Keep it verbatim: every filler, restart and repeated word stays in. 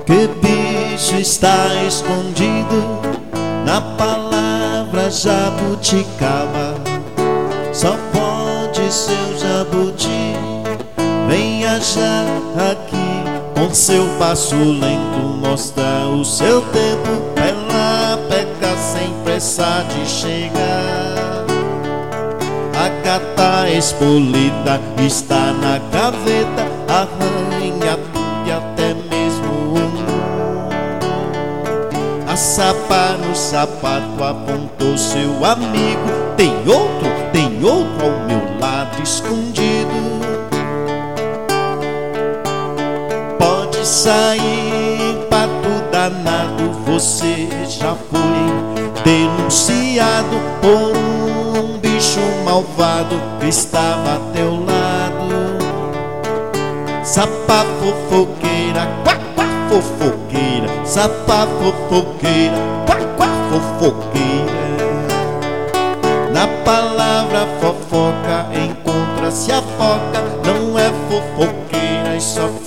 Que bicho está escondido na palavra jabuticaba? Só pode ser o jabuti. Venha já aqui, com seu passo lento, mostrar o seu tempo. Ela peca sem pressa de chegar. A gata expolida está na gaveta, arranha tudo e até mesmo o mu. A sapa no sapato apontou seu amigo. Tem outro, tem outro ao meu lado escondido. Pode sair, pato danado, você já foi denunciado por um bicho malvado que estava a teu lado. Sapa fofoqueira, quá, quá, fofoqueira. Sapa fofoqueira, quá, quá, fofoqueira. Na palavra fofoca encontra-se a foca. Não é fofoqueira e só